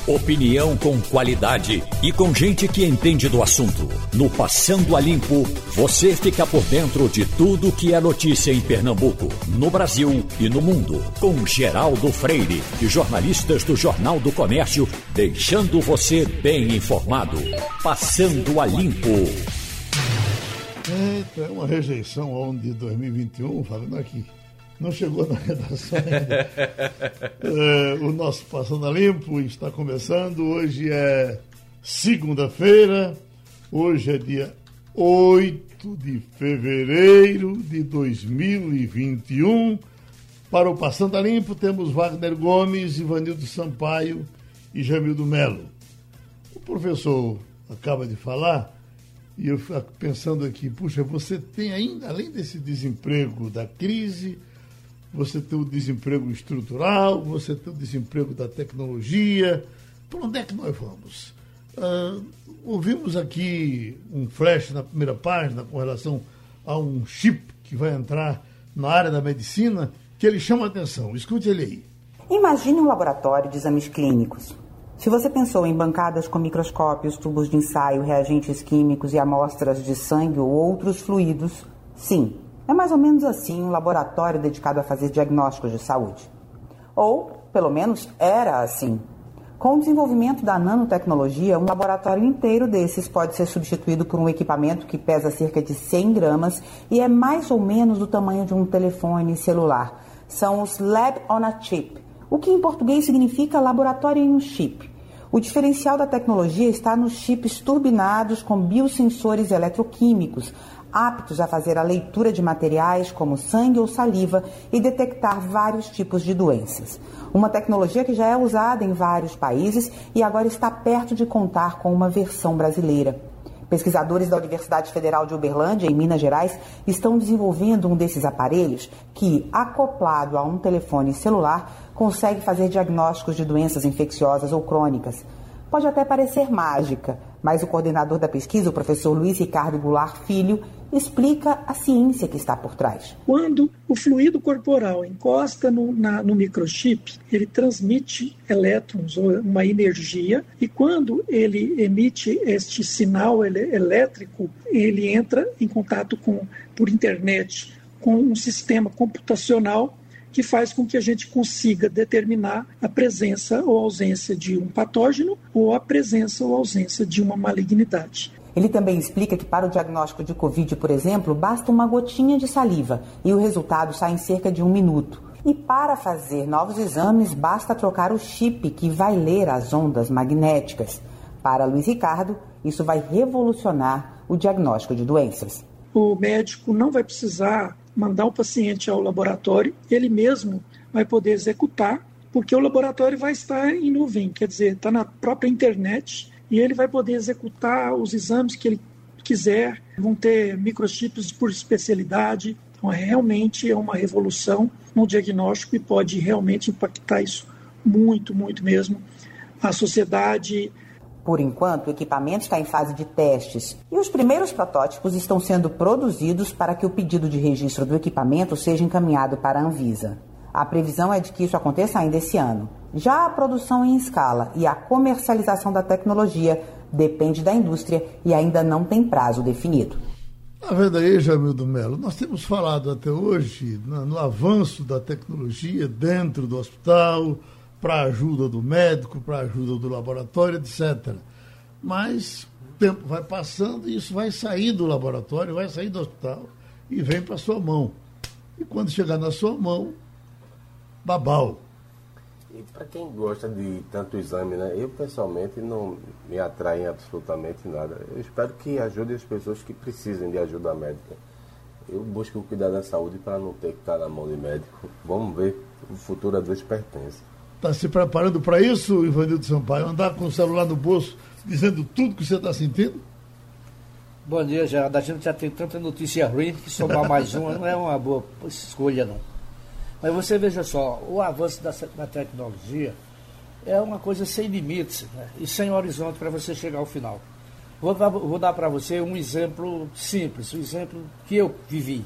Opinião com qualidade e com gente que entende do assunto. No Passando a Limpo, você fica por dentro de tudo que é notícia em Pernambuco, no Brasil e no mundo. Com Geraldo Freire e jornalistas do Jornal do Comércio, deixando você bem informado. Passando a Limpo. É uma rejeição ao ano de 2021, falando aqui. Não chegou na redação ainda. O nosso Passando a Limpo está começando. Hoje é segunda-feira. Hoje é dia 8 de fevereiro de 2021. Para o Passando a Limpo temos Wagner Gomes, Ivanildo Sampaio e Jamildo Melo. O professor acaba de falar e eu fico pensando aqui, puxa, você tem ainda, além desse desemprego da crise, você tem o desemprego estrutural, você tem o desemprego da tecnologia. Por onde é que nós vamos? Ouvimos aqui um flash na primeira página com relação a um chip que vai entrar na área da medicina, que ele chama a atenção. Escute ele aí. Imagine um laboratório de exames clínicos. Se você pensou em bancadas com microscópios, tubos de ensaio, reagentes químicos e amostras de sangue ou outros fluidos, sim. É mais ou menos assim um laboratório dedicado a fazer diagnósticos de saúde. Ou, pelo menos, era assim. Com o desenvolvimento da nanotecnologia, um laboratório inteiro desses pode ser substituído por um equipamento que pesa cerca de 100 gramas e é mais ou menos do tamanho de um telefone celular. São os Lab on a Chip, o que em português significa laboratório em um chip. O diferencial da tecnologia está nos chips turbinados com biosensores eletroquímicos, aptos a fazer a leitura de materiais como sangue ou saliva e detectar vários tipos de doenças. Uma tecnologia que já é usada em vários países e agora está perto de contar com uma versão brasileira. Pesquisadores da Universidade Federal de Uberlândia, em Minas Gerais, estão desenvolvendo um desses aparelhos que, acoplado a um telefone celular, consegue fazer diagnósticos de doenças infecciosas ou crônicas. Pode até parecer mágica, mas o coordenador da pesquisa, o professor Luiz Ricardo Goulart Filho, explica a ciência que está por trás. Quando o fluido corporal encosta no microchip, ele transmite elétrons, ou uma energia, e quando ele emite este sinal elétrico, ele entra em contato por internet com um sistema computacional que faz com que a gente consiga determinar a presença ou ausência de um patógeno ou a presença ou ausência de uma malignidade. Ele também explica que para o diagnóstico de Covid, por exemplo, basta uma gotinha de saliva e o resultado sai em cerca de 1 minuto. E para fazer novos exames, basta trocar o chip que vai ler as ondas magnéticas. Para Luiz Ricardo, isso vai revolucionar o diagnóstico de doenças. O médico não vai precisar mandar o paciente ao laboratório, ele mesmo vai poder executar, porque o laboratório vai estar em nuvem, quer dizer, está na própria internet, e ele vai poder executar os exames que ele quiser, vão ter microchips por especialidade, então realmente é uma revolução no diagnóstico e pode realmente impactar isso muito, muito mesmo, a sociedade. Por enquanto, o equipamento está em fase de testes e os primeiros protótipos estão sendo produzidos para que o pedido de registro do equipamento seja encaminhado para a Anvisa. A previsão é de que isso aconteça ainda esse ano. Já a produção em escala e a comercialização da tecnologia depende da indústria e ainda não tem prazo definido. Na verdade, Jamildo Melo, nós temos falado até hoje no avanço da tecnologia dentro do hospital, para a ajuda do médico, para a ajuda do laboratório, etc. Mas o tempo vai passando e isso vai sair do laboratório, vai sair do hospital e vem para a sua mão. E quando chegar na sua mão, babau. E para quem gosta de tanto exame, né? Eu pessoalmente não me atrai em absolutamente nada. Eu espero que ajude as pessoas que precisem de ajuda médica. Eu busco cuidar da saúde para não ter que estar na mão de médico. Vamos ver, o futuro a Deus pertence. Está se preparando para isso, Ivanildo Sampaio? Andar com o celular no bolso, dizendo tudo que você está sentindo? Bom dia, Geraldo. A gente já tem tanta notícia ruim que somar mais uma não é uma boa escolha, não. Mas você veja só, o avanço da tecnologia é uma coisa sem limites, né? E sem horizonte para você chegar ao final. Vou dar para você um exemplo simples, um exemplo que eu vivi.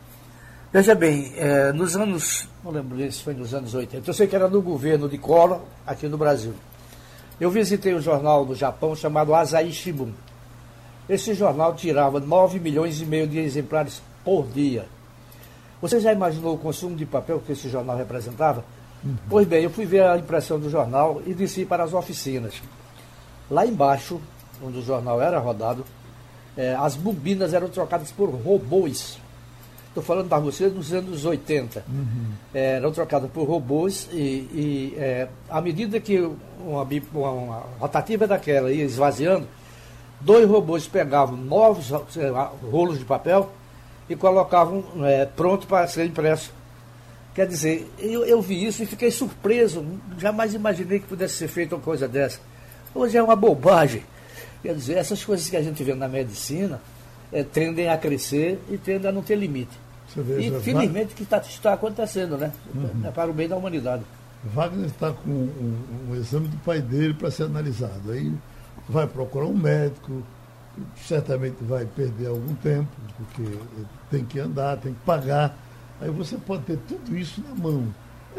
Veja bem, nos anos, não lembro se foi nos anos 80, eu sei que era no governo de Collor, aqui no Brasil. Eu visitei um jornal do Japão chamado Asahi Shimbun. Esse jornal tirava 9,5 milhões de exemplares por dia. Você já imaginou o consumo de papel que esse jornal representava? Pois bem, eu fui ver a impressão do jornal e desci para as oficinas. Lá embaixo, onde o jornal era rodado, as bobinas eram trocadas por robôs. Estou falando para vocês dos anos 80. Eram trocadas por robôs e à medida que uma rotativa daquela ia esvaziando, 2 robôs pegavam 9 rolos de papel e colocavam pronto para ser impresso. Quer dizer, eu vi isso e fiquei surpreso. Jamais imaginei que pudesse ser feita uma coisa dessa. Hoje é uma bobagem. Quer dizer, essas coisas que a gente vê na medicina tendem a crescer e tendem a não ter limite. E felizmente que está acontecendo, né? É para o bem da humanidade. Wagner está com um exame do pai dele para ser analisado. Aí vai procurar um médico, certamente vai perder algum tempo, porque tem que andar, tem que pagar. Aí você pode ter tudo isso na mão.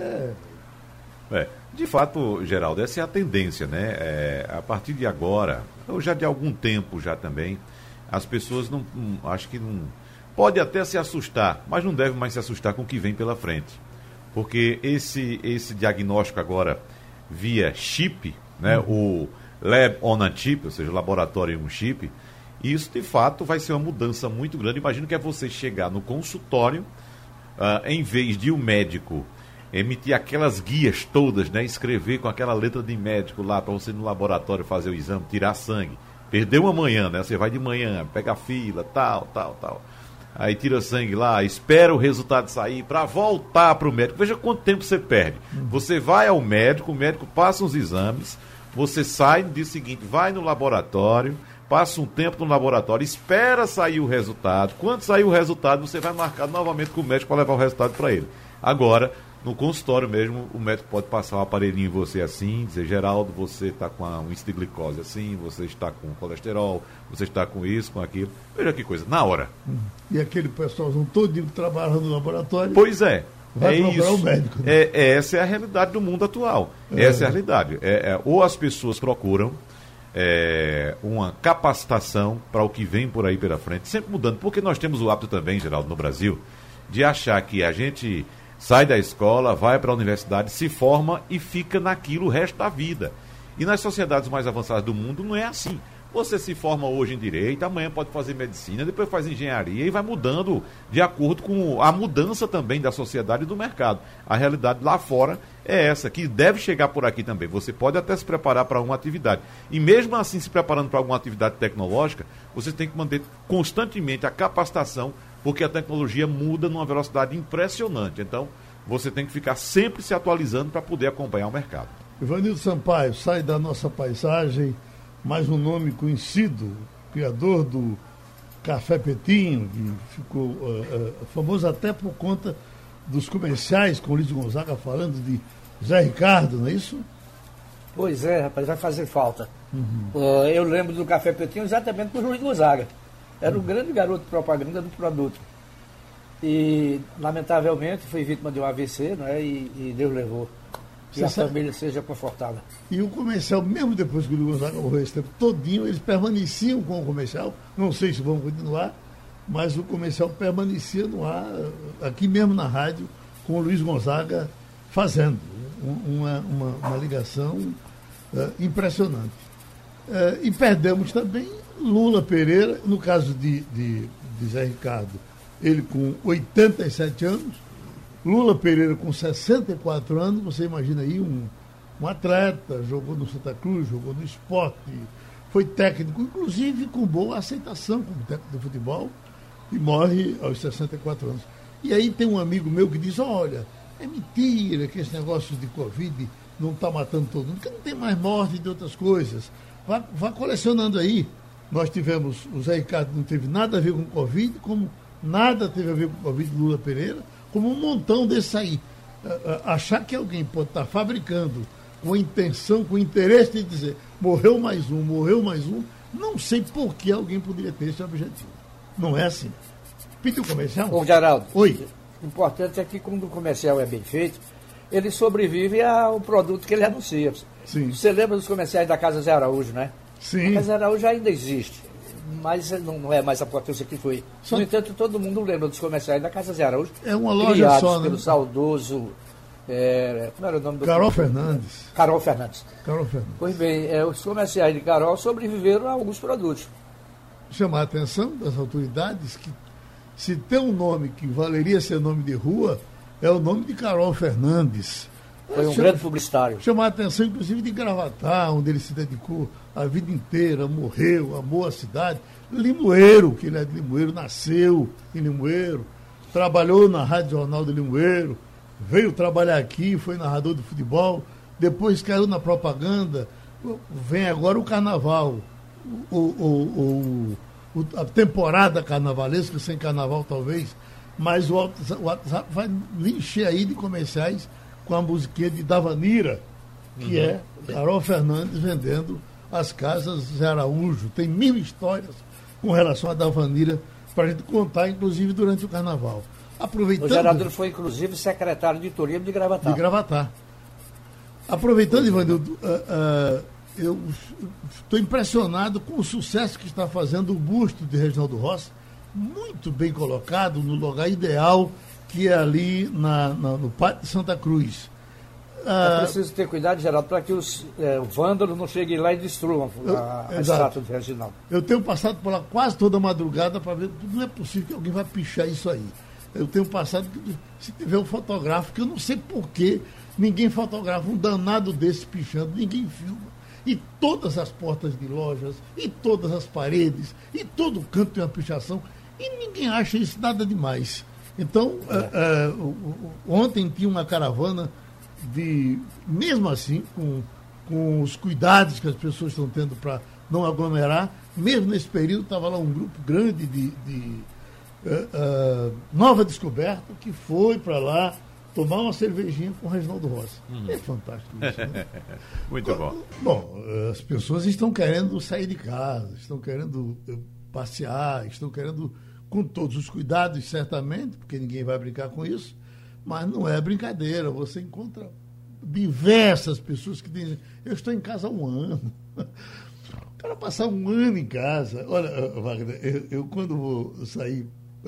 De fato, Geraldo, essa é a tendência, né? A partir de agora, ou já de algum tempo já também, as pessoas acho que não... Pode até se assustar, mas não deve mais se assustar com o que vem pela frente. Porque esse diagnóstico agora via chip, né? O Lab on a Chip, ou seja, laboratório em um chip, isso de fato vai ser uma mudança muito grande. Imagino que é você chegar no consultório, em vez de o médico emitir aquelas guias todas, né? Escrever com aquela letra de médico lá para você ir no laboratório fazer o exame, tirar sangue. Perdeu uma manhã, né? Você vai de manhã, pega a fila, tal. Aí tira sangue lá, espera o resultado sair para voltar para o médico. Veja quanto tempo você perde. Você vai ao médico, o médico passa uns exames, você sai no dia seguinte, vai no laboratório, passa um tempo no laboratório, espera sair o resultado. Quando sair o resultado, você vai marcar novamente com o médico para levar o resultado para ele. Agora, no consultório mesmo, o médico pode passar um aparelhinho em você assim, dizer, Geraldo, você está com um índice de glicose assim, você está com colesterol, você está com isso, com aquilo. Veja que coisa, na hora. E aquele pessoalzão todinho que trabalha no laboratório... Pois é. Vai procurar isso. O médico. Né? Essa é a realidade do mundo atual. Essa é a realidade. Ou as pessoas procuram uma capacitação para o que vem por aí pela frente, sempre mudando, porque nós temos o hábito também, Geraldo, no Brasil, de achar que a gente sai da escola, vai para a universidade, se forma e fica naquilo o resto da vida. E nas sociedades mais avançadas do mundo não é assim. Você se forma hoje em direito, amanhã pode fazer medicina, depois faz engenharia e vai mudando de acordo com a mudança também da sociedade e do mercado. A realidade lá fora é essa, que deve chegar por aqui também. Você pode até se preparar para uma atividade. E mesmo assim, se preparando para alguma atividade tecnológica, você tem que manter constantemente a capacitação, porque a tecnologia muda numa velocidade impressionante. Então, você tem que ficar sempre se atualizando para poder acompanhar o mercado. Ivanildo Sampaio, sai da nossa paisagem, mais um nome conhecido, criador do Café Petinho, que ficou famoso até por conta dos comerciais com o Luiz Gonzaga falando de Zé Ricardo, não é isso? Pois é, rapaz, vai fazer falta. Eu lembro do Café Petinho exatamente por Luiz Gonzaga. Era um grande garoto de propaganda do produto. E, lamentavelmente, foi vítima de um AVC, né? E Deus levou. Que a família seja confortável. E o comercial, mesmo depois que o Luiz Gonzaga morreu esse tempo todinho, eles permaneciam com o comercial. Não sei se vão continuar, mas o comercial permanecia no ar, aqui mesmo na rádio, com o Luiz Gonzaga fazendo uma ligação impressionante. E perdemos também Lula Pereira, no caso de Zé Ricardo, ele com 87 anos, Lula Pereira com 64 anos, você imagina aí um atleta, jogou no Santa Cruz, jogou no Sport, foi técnico, inclusive com boa aceitação como técnico de futebol, e morre aos 64 anos. E aí tem um amigo meu que diz, olha, é mentira que esse negócio de Covid não está matando todo mundo, porque não tem mais morte de outras coisas. Vá colecionando aí. Nós tivemos, o Zé Ricardo não teve nada a ver com Covid, como nada teve a ver com Covid Lula Pereira, como um montão desse aí. Achar que alguém pode estar fabricando com intenção, com interesse de dizer morreu mais um, não sei por que alguém poderia ter esse objetivo. Não é assim. Pediu comercial? Ô, Geraldo. Oi. O importante é que quando o comercial é bem feito, ele sobrevive ao produto que ele anuncia. Sim. Você lembra dos comerciais da Casa Zé Araújo, né? Sim. A Casa Zé Araújo ainda existe, mas não é mais a potência que foi. No entanto, todo mundo lembra dos comerciais da Casa Zé Araújo. É uma loja só, né? Pelo saudoso... como era o nome do... Carol Fernandes. Carol Fernandes. Carol Fernandes. Pois bem, os comerciais de Carol sobreviveram a alguns produtos. Chamar a atenção das autoridades que, se tem um nome que valeria ser nome de rua, é o nome de Carol Fernandes. Foi um grande publicitário. Chamar a atenção, inclusive, de Gravatá, onde ele se dedicou a vida inteira, morreu, amou a cidade. Limoeiro, que ele é de Limoeiro, nasceu em Limoeiro, trabalhou na Rádio Jornal de Limoeiro, veio trabalhar aqui, foi narrador de futebol, depois caiu na propaganda, vem agora o carnaval, a temporada carnavalesca, sem carnaval talvez, mas o WhatsApp vai encher aí de comerciais com a musiquinha de Davanira, que é Carol Fernandes vendendo as casas Zé Araújo. Tem 1000 histórias com relação a Davanira para a gente contar, inclusive durante o carnaval. Aproveitando, o Geraldo foi, inclusive, secretário de turismo de Gravatá. Aproveitando, Ivanildo, eu estou impressionado com o sucesso que está fazendo o busto de Reginaldo Rossi, muito bem colocado no lugar ideal, que é ali no Pátio de Santa Cruz. É preciso ter cuidado, Geraldo, para que os vândalos não cheguem lá e destruam a estátua de Reginaldo. Eu tenho passado por lá quase toda madrugada para ver, não é possível que alguém vai pichar isso aí. Eu tenho passado, se tiver um fotógrafo, que eu não sei porquê, ninguém fotografa um danado desse pichando, ninguém filma. E todas as portas de lojas, e todas as paredes, e todo canto tem uma pichação, e ninguém acha isso nada demais. Então, ontem tinha uma caravana mesmo assim, com os cuidados que as pessoas estão tendo para não aglomerar, mesmo nesse período estava lá um grupo grande de Nova Descoberta, que foi para lá tomar uma cervejinha com o Reginaldo Rossi. É fantástico isso, né? Muito bom. Bom, as pessoas estão querendo sair de casa, estão querendo passear, estão querendo, com todos os cuidados, certamente, porque ninguém vai brincar com isso, mas não é brincadeira. Você encontra diversas pessoas que dizem, eu estou em casa há um ano. O cara passar um ano em casa. Olha, Wagner, eu quando vou sair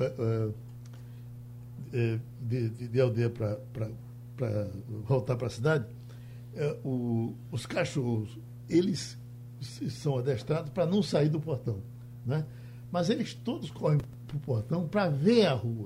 de aldeia para voltar para a cidade, os cachorros, eles são adestrados para não sair do portão, né? Mas eles todos correm para o portão para ver a rua.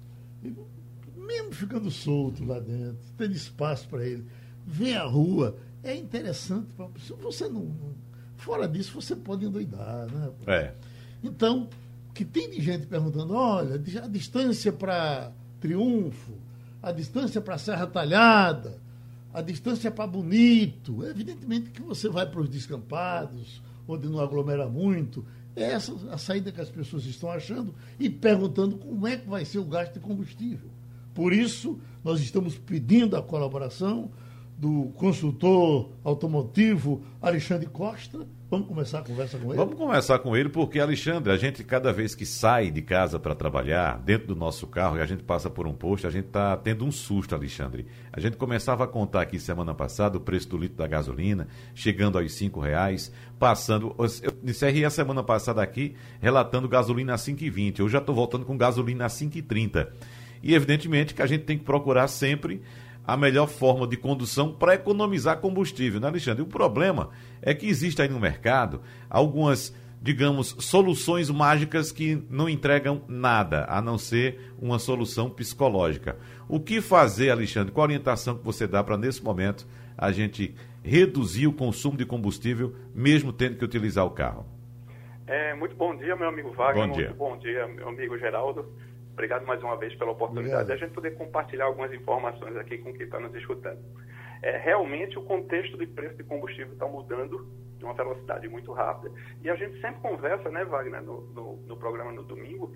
Mesmo ficando solto lá dentro, tendo espaço para ele, ver a rua, é interessante. Se você não... Fora disso, você pode endoidar, né? Então, que tem de gente perguntando, olha, a distância para Triunfo, a distância para Serra Talhada, a distância para Bonito. Evidentemente que você vai para os descampados, onde não aglomera muito. É essa a saída que as pessoas estão achando e perguntando como é que vai ser o gasto de combustível. Por isso, nós estamos pedindo a colaboração do consultor automotivo Alexandre Costa. Vamos começar a conversa com ele? Vamos conversar com ele, porque, Alexandre, a gente, cada vez que sai de casa para trabalhar, dentro do nosso carro, e a gente passa por um posto, a gente está tendo um susto, Alexandre. A gente começava a contar aqui semana passada o preço do litro da gasolina, chegando aos R$5, passando... Eu encerrei a semana passada aqui, relatando gasolina a 5,20. Eu já estou voltando com gasolina a 5,30. E, evidentemente, que a gente tem que procurar sempre a melhor forma de condução para economizar combustível, né, Alexandre? O problema é que existe aí no mercado algumas, digamos, soluções mágicas que não entregam nada, a não ser uma solução psicológica. O que fazer, Alexandre? Qual a orientação que você dá para, nesse momento, a gente reduzir o consumo de combustível, mesmo tendo que utilizar o carro? Muito bom dia, meu amigo Wagner. Bom dia. Muito bom dia, meu amigo Geraldo. Obrigado mais uma vez pela oportunidade de a gente poder compartilhar algumas informações aqui com quem está nos escutando. Realmente, o contexto de preço de combustível está mudando de uma velocidade muito rápida. E a gente sempre conversa, né, Wagner, no programa no domingo,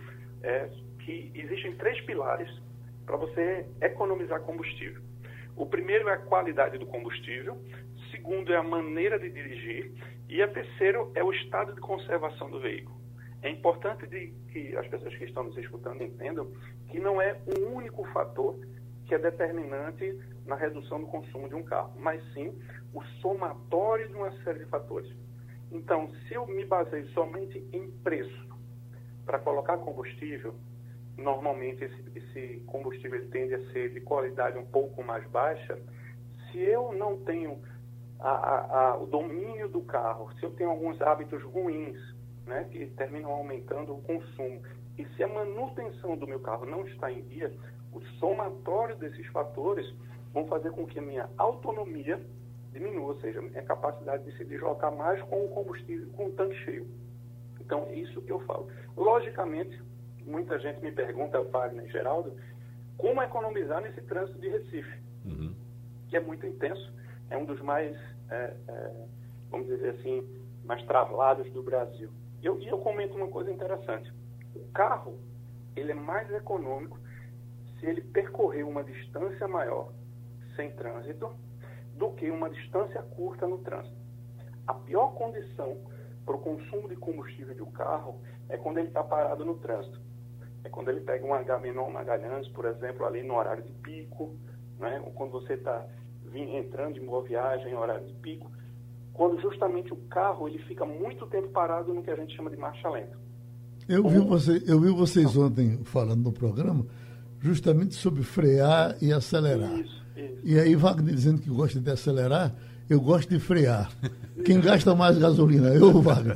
que existem 3 pilares para você economizar combustível. O primeiro é a qualidade do combustível, o segundo é a maneira de dirigir e o terceiro é o estado de conservação do veículo. É importante que as pessoas que estão nos escutando entendam que não é um único fator que é determinante na redução do consumo de um carro, mas sim o somatório de uma série de fatores. Então, se eu me baseio somente em preço para colocar combustível, normalmente esse combustível ele tende a ser de qualidade um pouco mais baixa. Se eu não tenho o domínio do carro, se eu tenho alguns hábitos ruins, né, que terminam aumentando o consumo, e se a manutenção do meu carro não está em dia, o somatório desses fatores vão fazer com que a minha autonomia diminua, ou seja, a minha capacidade de se deslocar mais com o combustível, com o tanque cheio. Então, é isso que eu falo. Logicamente, muita gente me pergunta, Wagner e Geraldo, como economizar nesse trânsito de Recife, que é muito intenso, é um dos mais, vamos dizer assim, mais travados do Brasil. E eu comento uma coisa interessante. O carro, ele é mais econômico se ele percorrer uma distância maior sem trânsito do que uma distância curta no trânsito. A pior condição para o consumo de combustível do carro é quando ele está parado no trânsito. É quando ele pega um Agamenon Magalhães, por exemplo, ali no horário de pico, né? Ou quando você está entrando em boa viagem em horário de pico, quando justamente o carro ele fica muito tempo parado no que a gente chama de marcha lenta. Eu vi vocês ontem falando no programa justamente sobre frear e acelerar. Isso. E aí Wagner dizendo que gosta de acelerar, eu gosto de frear. Quem gasta mais gasolina, eu ou Wagner?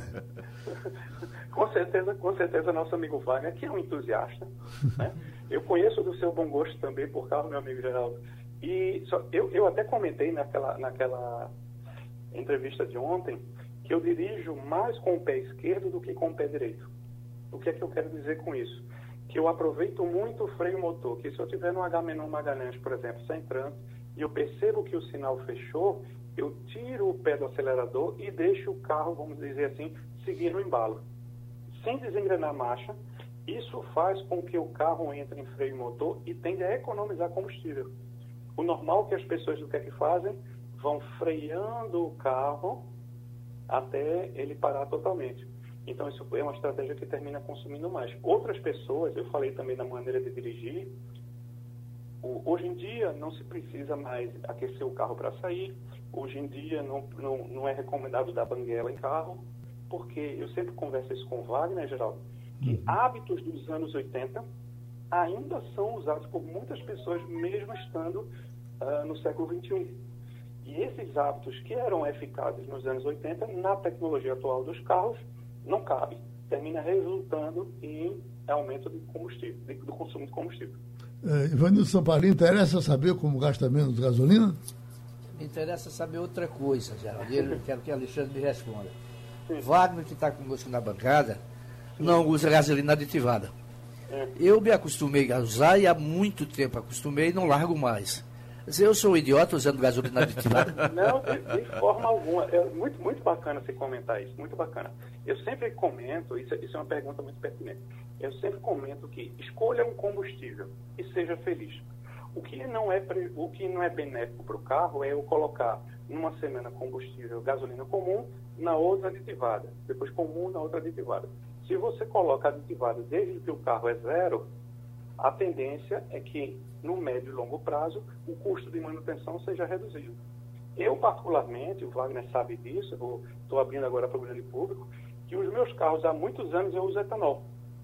Com certeza nosso amigo Wagner, que é um entusiasta, né? Eu conheço do seu bom gosto também por causa do meu amigo Geraldo. E eu até comentei naquela entrevista de ontem que eu dirijo mais com o pé esquerdo do que com o pé direito. O que é que eu quero dizer com isso? Que eu aproveito muito o freio motor, que se eu tiver no Agamenon Magalhães, por exemplo, sem trânsito, e eu percebo que o sinal fechou, eu tiro o pé do acelerador e deixo o carro, vamos dizer assim, seguir no embalo. Sem desengrenar a marcha, isso faz com que o carro entre em freio motor e tende a economizar combustível. O normal que as pessoas do que é que fazem? Vão freando o carro até ele parar totalmente. Então, isso é uma estratégia que termina consumindo mais. Outras pessoas, eu falei também da maneira de dirigir, hoje em dia não se precisa mais aquecer o carro para sair, hoje em dia não é recomendado dar banguela em carro, porque eu sempre converso isso com o Wagner, Geraldo, que hábitos dos anos 80 ainda são usados por muitas pessoas, mesmo estando no século XXI. E esses hábitos que eram eficazes nos anos 80, na tecnologia atual dos carros, não cabe. Termina resultando em aumento de combustível, do consumo de combustível. Ivanildo Samparinho, interessa saber como gasta menos gasolina? Me interessa saber outra coisa, Geraldo. Eu quero que Alexandre me responda. Wagner, que está conosco na bancada, não usa gasolina aditivada. Eu me acostumei a usar e há muito tempo acostumei e não largo mais. Eu sou um idiota usando gasolina aditivada? Não, de forma alguma. É muito bacana você comentar isso, muito bacana. Eu sempre comento, isso é uma pergunta muito pertinente, eu sempre comento que escolha um combustível e seja feliz. O que não é benéfico para o carro é eu colocar numa semana combustível gasolina comum, na outra aditivada, depois comum, na outra aditivada. Se você coloca aditivada desde que o carro é zero, a tendência é que no médio e longo prazo o custo de manutenção seja reduzido. Eu, particularmente, o Wagner sabe disso, estou abrindo agora para o grande público, que os meus carros há muitos anos eu uso etanol.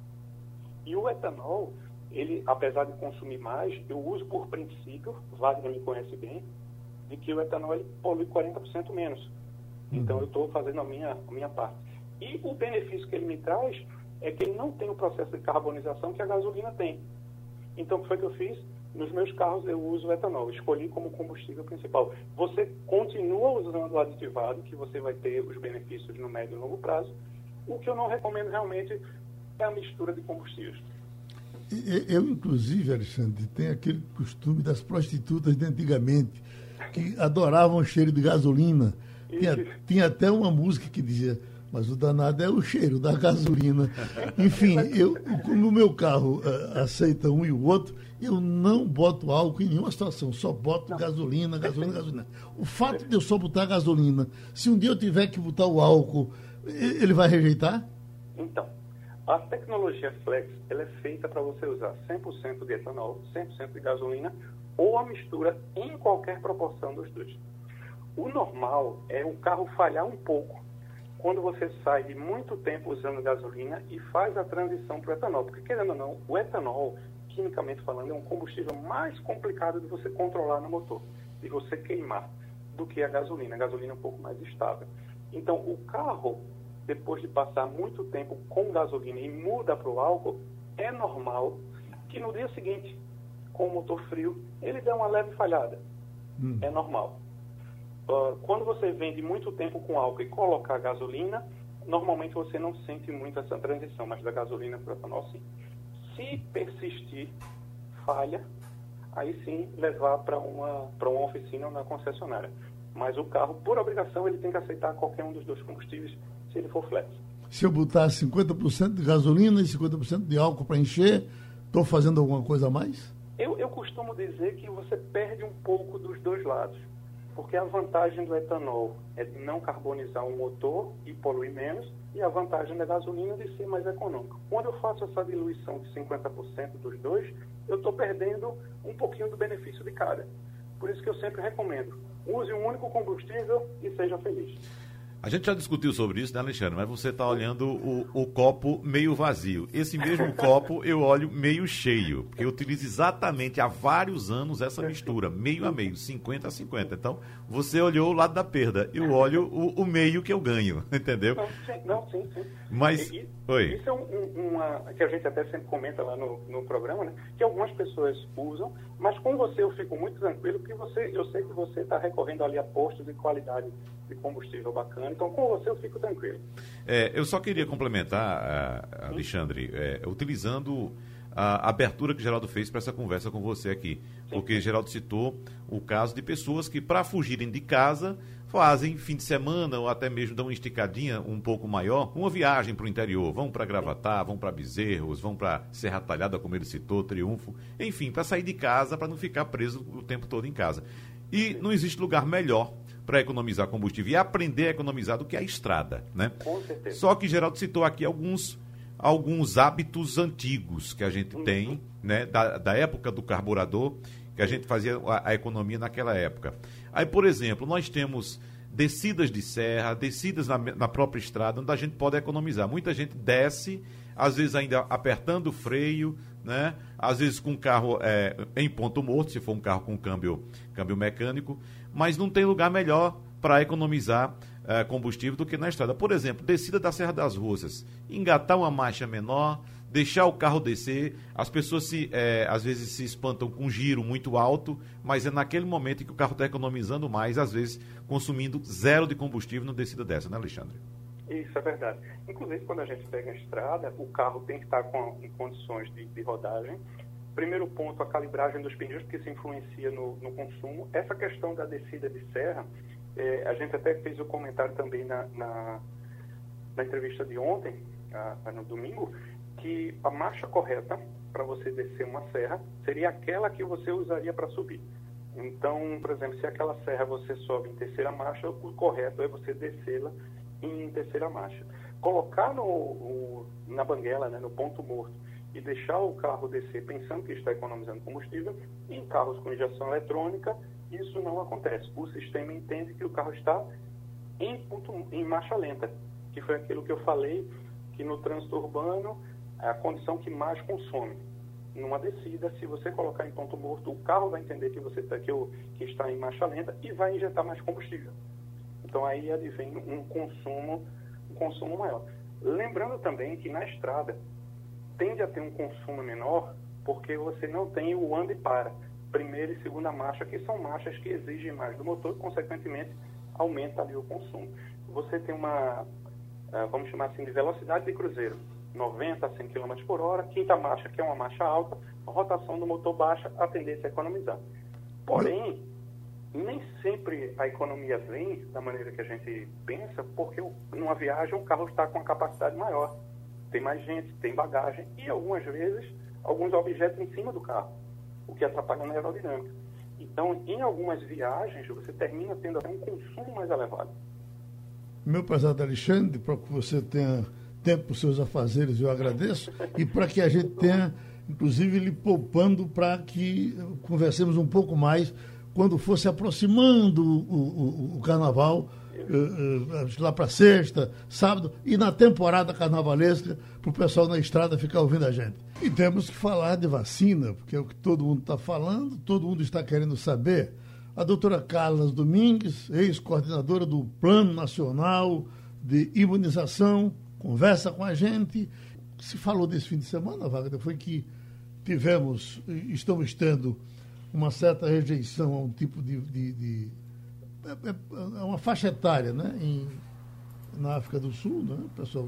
E o etanol, ele, apesar de consumir mais, eu uso por princípio, o Wagner me conhece bem, de que o etanol ele polui 40% menos. Então eu estou fazendo a minha parte. E o benefício que ele me traz é que ele não tem o processo de carbonização que a gasolina tem. Então o que foi que eu fiz? Nos meus carros eu uso o etanol, escolhi como combustível principal. Você continua usando o aditivado, que você vai ter os benefícios no médio e longo prazo. O que eu não recomendo realmente é a mistura de combustíveis. Eu, inclusive, Alexandre, tenho aquele costume das prostitutas de antigamente, que adoravam o cheiro de gasolina. Tinha até uma música que dizia, mas o danado é o cheiro da gasolina. Enfim, como o meu carro aceita um e o outro, eu não boto álcool em nenhuma situação, só boto gasolina. O fato de eu só botar gasolina, se um dia eu tiver que botar o álcool, ele vai rejeitar? Então, a tecnologia Flex, ela é feita para você usar 100% de etanol, 100% de gasolina ou a mistura em qualquer proporção dos dois. O normal é o carro falhar um pouco quando você sai de muito tempo usando gasolina e faz a transição para o etanol. Porque, querendo ou não, o etanol, quimicamente falando, é um combustível mais complicado de você controlar no motor, de você queimar, do que a gasolina. A gasolina é um pouco mais estável. Então, o carro, depois de passar muito tempo com gasolina e muda para o álcool, é normal que no dia seguinte, com o motor frio, ele dê uma leve falhada. É normal. Quando você vende muito tempo com álcool e colocar gasolina, normalmente você não sente muito essa transição, mas da gasolina para o etanol sim. Se persistir falha, aí sim levar para uma oficina ou na concessionária. Mas o carro, por obrigação, ele tem que aceitar qualquer um dos dois combustíveis se ele for flex. Se eu botar 50% de gasolina e 50% de álcool para encher, estou fazendo alguma coisa a mais? Eu costumo dizer que você perde um pouco dos dois lados. Porque a vantagem do etanol é de não carbonizar o motor e poluir menos, e a vantagem da gasolina de ser mais econômico. Quando eu faço essa diluição de 50% dos dois, eu estou perdendo um pouquinho do benefício de cada. Por isso que eu sempre recomendo, use um único combustível e seja feliz. A gente já discutiu sobre isso, né, Alexandre? Mas você está olhando o copo meio vazio. Esse mesmo copo eu olho meio cheio, porque eu utilizo exatamente há vários anos essa mistura, meio a meio, 50 a 50. Então, você olhou o lado da perda, eu olho o meio que eu ganho, entendeu? Sim. Mas, oi. Isso é uma que a gente até sempre comenta lá no programa, né? Que algumas pessoas usam, mas com você eu fico muito tranquilo, porque eu sei que você está recorrendo ali a postos de qualidade de combustível bacana. Então, com você eu fico tranquilo. Eu só queria complementar, Alexandre, utilizando a abertura que Geraldo fez para essa conversa com você aqui. Porque Geraldo citou o caso de pessoas que, para fugirem de casa, fazem fim de semana ou até mesmo dão uma esticadinha um pouco maior, uma viagem para o interior. Vão para Gravatá, vão para Bezerros, vão para Serra Talhada, como ele citou, Triunfo. Enfim, para sair de casa, para não ficar preso o tempo todo em casa. E não existe lugar melhor para economizar combustível e aprender a economizar do que a estrada, né? Com certeza. Só que Geraldo citou aqui alguns hábitos antigos que a gente tem, né? Da época do carburador, que a gente fazia a economia naquela época. Aí, por exemplo, nós temos descidas de serra, descidas na própria estrada, onde a gente pode economizar. Muita gente desce, às vezes ainda apertando o freio, né? Às vezes com o carro em ponto morto, se for um carro com câmbio mecânico, mas não tem lugar melhor para economizar combustível do que na estrada. Por exemplo, descida da Serra das Russas, engatar uma marcha menor, deixar o carro descer. As pessoas às vezes se espantam com um giro muito alto, mas é naquele momento em que o carro está economizando mais, às vezes consumindo zero de combustível numa descida dessa, né, Alexandre? Isso é verdade. Inclusive, quando a gente pega a estrada, o carro tem que estar em condições de rodagem. Primeiro ponto, a calibragem dos pneus, porque isso influencia no consumo. Essa questão da descida de serra, a gente até fez o comentário também na entrevista de ontem, no domingo, que a marcha correta para você descer uma serra seria aquela que você usaria para subir. Então, por exemplo, se aquela serra você sobe em terceira marcha, o correto é você descê-la em terceira marcha. Colocar na banguela, né, no ponto morto, e deixar o carro descer pensando que está economizando combustível, em carros com injeção eletrônica, isso não acontece. O sistema entende que o carro está em marcha lenta, que foi aquilo que eu falei, que no trânsito urbano é a condição que mais consome. Numa descida, se você colocar em ponto morto, o carro vai entender que você que está em marcha lenta e vai injetar mais combustível. Então aí advém um consumo maior. Lembrando também que na estrada tende a ter um consumo menor porque você não tem o anda e para, primeira e segunda marcha, que são marchas que exigem mais do motor e, consequentemente, aumenta ali o consumo. Você tem uma, vamos chamar assim, de velocidade de cruzeiro, 90 a 100 km por hora, quinta marcha, que é uma marcha alta, a rotação do motor baixa, a tendência é economizar. Porém, nem sempre a economia vem da maneira que a gente pensa, porque numa viagem o carro está com uma capacidade maior. Tem mais gente, tem bagagem e algumas vezes alguns objetos em cima do carro, o que atrapalha na aerodinâmica. Então, em algumas viagens, você termina tendo até um consumo mais elevado. Meu prezado Alexandre, para que você tenha tempo para os seus afazeres, eu agradeço, e para que a gente tenha inclusive lhe poupando para que conversemos um pouco mais quando fosse aproximando o carnaval, lá para sexta, sábado, e na temporada carnavalesca, para o pessoal na estrada ficar ouvindo a gente. E temos que falar de vacina, porque é o que todo mundo está falando, todo mundo está querendo saber. A doutora Carla Domingues, ex-coordenadora do Plano Nacional de Imunização, conversa com a gente. Se falou desse fim de semana, Wagner, foi que estamos tendo uma certa rejeição a um tipo de uma faixa etária, né? Na África do Sul, né? O pessoal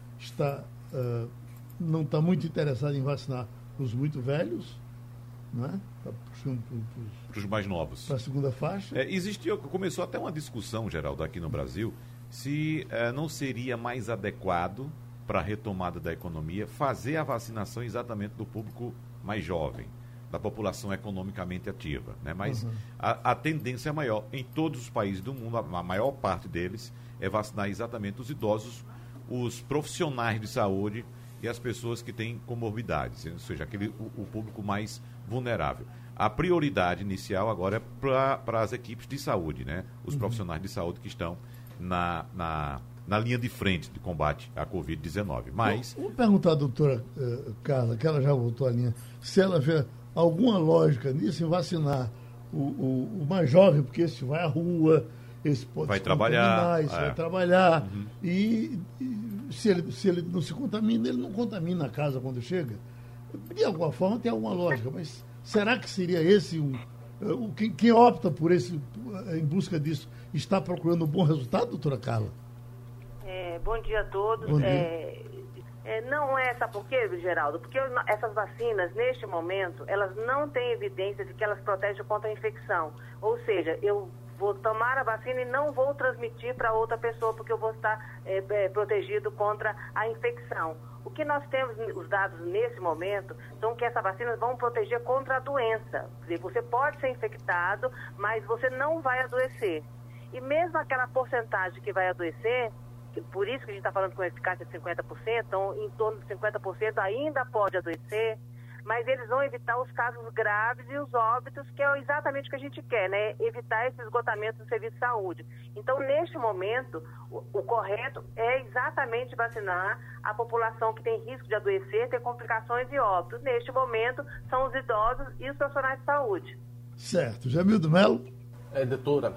não está muito interessado em vacinar os muito velhos, né? Está puxando para os mais novos. Para a segunda faixa. Começou até uma discussão, Geraldo, aqui no Brasil, se não seria mais adequado para a retomada da economia fazer a vacinação exatamente do público mais jovem, da população economicamente ativa, né? Mas a tendência maior em todos os países do mundo, a maior parte deles, é vacinar exatamente os idosos, os profissionais de saúde e as pessoas que têm comorbidades, ou seja, o público mais vulnerável. A prioridade inicial agora é para as equipes de saúde, né? Os profissionais de saúde que estão na linha de frente de combate à Covid-19. Mas... Vou perguntar à doutora Carla, que ela já voltou à linha, se ela vê alguma lógica nisso, em vacinar o mais jovem, porque esse vai à rua, esse pode vai trabalhar, vai trabalhar, e se ele não se contamina, ele não contamina a casa quando chega. De alguma forma tem alguma lógica, mas será que seria esse quem opta por em busca disso, está procurando um bom resultado, doutora Carla? Bom dia a todos. Bom dia. Não é, sabe por quê, Geraldo? Porque essas vacinas, neste momento, elas não têm evidência de que elas protegem contra a infecção. Ou seja, eu vou tomar a vacina e não vou transmitir para outra pessoa, porque eu vou estar protegido contra a infecção. O que nós temos, os dados nesse momento, são que essas vacinas vão proteger contra a doença. Quer dizer, você pode ser infectado, mas você não vai adoecer. E mesmo aquela porcentagem que vai adoecer, por isso que a gente está falando com eficácia de 50%, então em torno de 50% ainda pode adoecer, mas eles vão evitar os casos graves e os óbitos, que é exatamente o que a gente quer, né? Evitar esse esgotamento do serviço de saúde. Então, neste momento, o correto é exatamente vacinar a população que tem risco de adoecer, ter complicações e óbitos. Neste momento, são os idosos e os profissionais de saúde. Certo. Jamildo Melo? Doutora,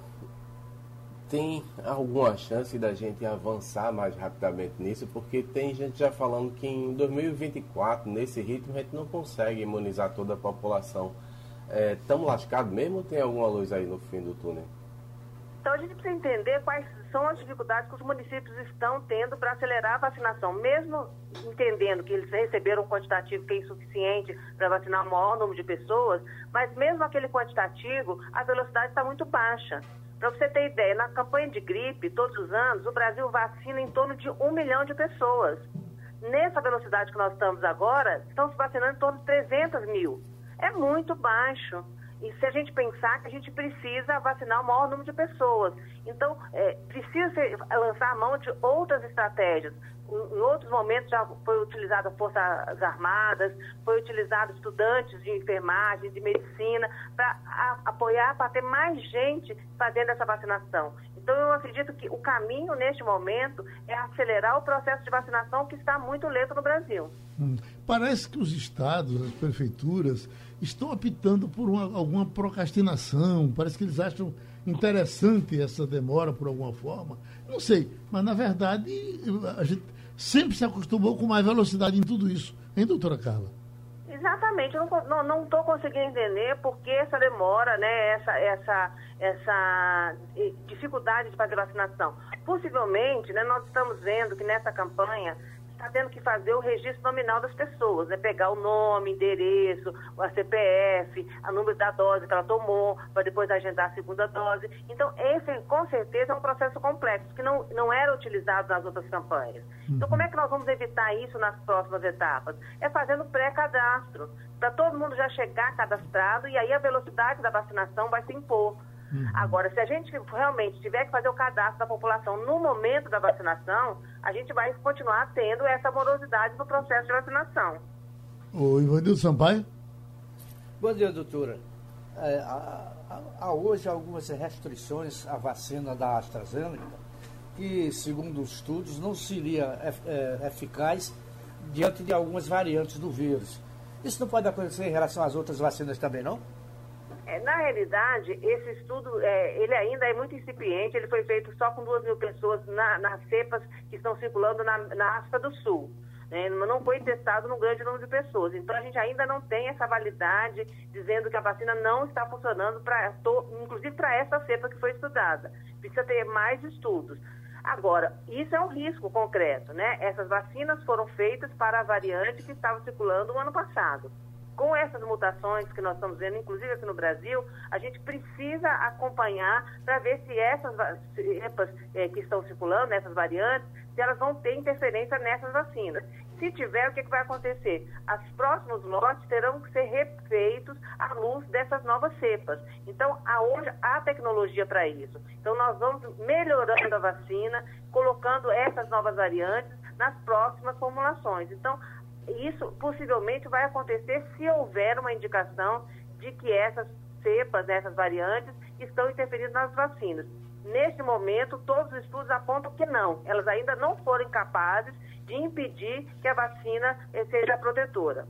tem alguma chance da gente avançar mais rapidamente nisso? Porque tem gente já falando que em 2024, nesse ritmo, a gente não consegue imunizar toda a população. Estamos lascados mesmo ou tem alguma luz aí no fim do túnel? Então, a gente precisa entender quais são as dificuldades que os municípios estão tendo para acelerar a vacinação, mesmo entendendo que eles receberam um quantitativo que é insuficiente para vacinar o maior número de pessoas, mas mesmo aquele quantitativo, a velocidade está muito baixa. Para você ter ideia, na campanha de gripe, todos os anos, o Brasil vacina em torno de 1 milhão de pessoas. Nessa velocidade que nós estamos agora, estão se vacinando em torno de 300 mil. É muito baixo. E se a gente pensar que a gente precisa vacinar o maior número de pessoas. Então, precisa lançar a mão de outras estratégias. Em outros momentos já foi utilizada Forças Armadas, foi utilizado estudantes de enfermagem, de medicina, para apoiar, para ter mais gente fazendo essa vacinação. Então, eu acredito que o caminho, neste momento, é acelerar o processo de vacinação que está muito lento no Brasil. Parece que os estados, as prefeituras, estão optando por alguma procrastinação. Parece que eles acham interessante essa demora por alguma forma. Não sei, mas na verdade a gente sempre se acostumou com mais velocidade em tudo isso. Hein, doutora Carla? Exatamente, eu não estou conseguindo entender por que essa demora, né, essa dificuldade de fazer vacinação. Possivelmente, né, nós estamos vendo que nessa campanha está tendo que fazer o registro nominal das pessoas, né? Pegar o nome, endereço, a CPF, o número da dose que ela tomou, para depois agendar a segunda dose. Então, esse, com certeza, é um processo complexo, que não era utilizado nas outras campanhas. Então, como é que nós vamos evitar isso nas próximas etapas? É fazendo pré-cadastro, para todo mundo já chegar cadastrado, e aí a velocidade da vacinação vai se impor. Agora, se a gente realmente tiver que fazer o cadastro da população no momento da vacinação, a gente vai continuar tendo essa morosidade no processo de vacinação. O Ivanildo Sampaio. Bom dia, doutora. Há hoje algumas restrições à vacina da AstraZeneca, que, segundo os estudos, não seria eficaz diante de algumas variantes do vírus. Isso não pode acontecer em relação às outras vacinas também, não? Na realidade, esse estudo, ele ainda é muito incipiente, ele foi feito só com 2.000 pessoas nas cepas que estão circulando na África do Sul. Não foi testado num grande número de pessoas. Então, a gente ainda não tem essa validade dizendo que a vacina não está funcionando, inclusive para essa cepa que foi estudada. Precisa ter mais estudos. Agora, isso é um risco concreto, né? Essas vacinas foram feitas para a variante que estava circulando no ano passado. Com essas mutações que nós estamos vendo, inclusive aqui no Brasil, a gente precisa acompanhar para ver se essas cepas que estão circulando, essas variantes, se elas vão ter interferência nessas vacinas. Se tiver, o que vai acontecer? Os próximos lotes terão que ser refeitos à luz dessas novas cepas. Então, hoje há tecnologia para isso. Então, nós vamos melhorando a vacina, colocando essas novas variantes nas próximas formulações. Então, isso possivelmente vai acontecer se houver uma indicação de que essas cepas, essas variantes, estão interferindo nas vacinas. Neste momento, todos os estudos apontam que não. Elas ainda não foram capazes de impedir que a vacina seja protetora.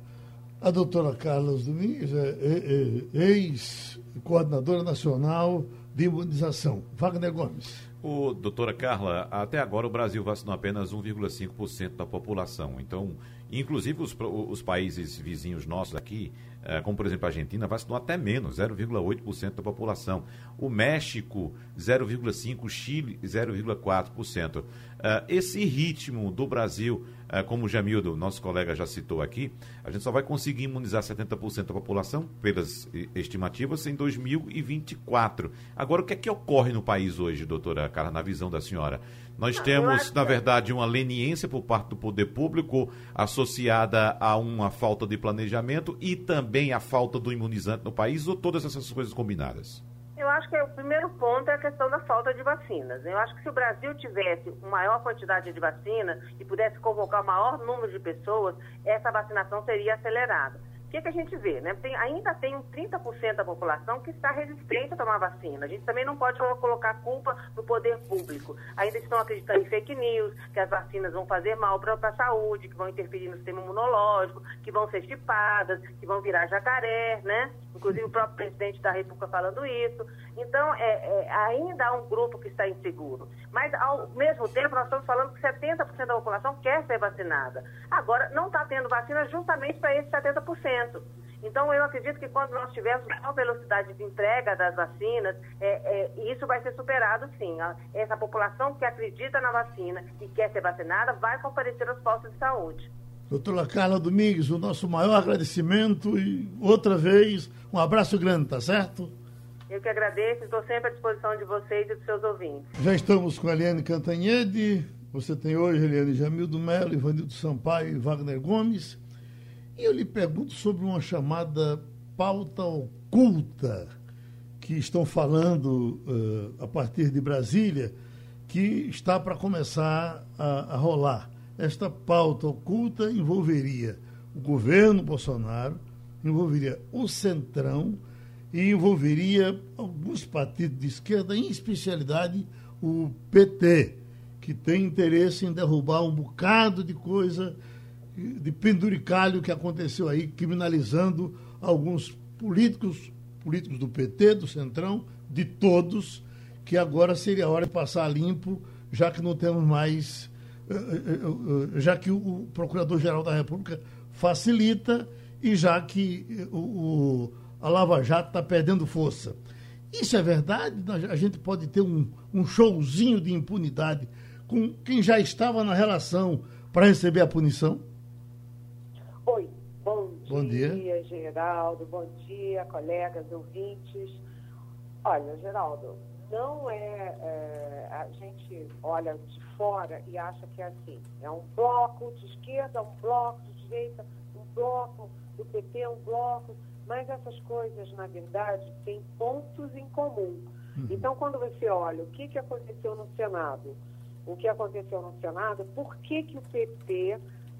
A doutora Carla Domingues é ex-coordenadora nacional de imunização. Wagner Gomes. Doutora Carla, até agora o Brasil vacinou apenas 1,5% da população. Então, inclusive os países vizinhos nossos aqui, como por exemplo a Argentina, vacinou até menos, 0,8% da população. O México, 0,5%, o Chile, 0,4%. Esse ritmo do Brasil, como o Jamildo, nosso colega, já citou aqui, a gente só vai conseguir imunizar 70% da população, pelas estimativas, em 2024. Agora, o que é que ocorre no país hoje, doutora Carla, na visão da senhora? Nós temos, na verdade, uma leniência por parte do poder público associada a uma falta de planejamento e também a falta do imunizante no país, ou todas essas coisas combinadas? Eu acho que o primeiro ponto é a questão da falta de vacinas. Eu acho que se o Brasil tivesse uma maior quantidade de vacina e pudesse convocar o maior número de pessoas, essa vacinação seria acelerada. O que a gente vê, né? Ainda tem 30% da população que está resistente a tomar vacina. A gente também não pode colocar culpa no poder público. Ainda estão acreditando em fake news, que as vacinas vão fazer mal para a saúde, que vão interferir no sistema imunológico, que vão ser chipadas, que vão virar jacaré, né? Inclusive o próprio presidente da República falando isso. Então, ainda há um grupo que está inseguro. Mas, ao mesmo tempo, nós estamos falando que 70% da população quer ser vacinada. Agora, não está tendo vacina justamente para esses 70%. Então, eu acredito que quando nós tivermos maior velocidade de entrega das vacinas, isso vai ser superado, sim. Essa população que acredita na vacina e quer ser vacinada vai comparecer aos postos de saúde. Doutora Carla Domingues, o nosso maior agradecimento e, outra vez, um abraço grande, tá certo? Eu que agradeço, estou sempre à disposição de vocês e dos seus ouvintes. Já estamos com a Eliane Cantanhede. Você tem hoje, Eliane, Jamildo Melo, Ivanildo Sampaio e Wagner Gomes. E eu lhe pergunto sobre uma chamada pauta oculta que estão falando a partir de Brasília, que está para começar a rolar. Esta pauta oculta envolveria o governo Bolsonaro, envolveria o Centrão e envolveria alguns partidos de esquerda, em especialidade o PT, que tem interesse em derrubar um bocado de coisa, de penduricalho que aconteceu aí, criminalizando alguns políticos do PT, do Centrão, de todos, que agora seria a hora de passar limpo, já que não temos mais, já que o Procurador-Geral da República facilita e já que a Lava Jato está perdendo força. Isso é verdade? A gente pode ter um showzinho de impunidade com quem já estava na relação para receber a punição? Oi, bom dia, Geraldo, bom dia, colegas, ouvintes. Olha, Geraldo, não a gente olha de fora e acha que é assim, é um bloco de esquerda, um bloco de direita, um bloco do PT, um bloco, mas essas coisas, na verdade, têm pontos em comum. Então, quando você olha o que aconteceu no Senado, por que o PT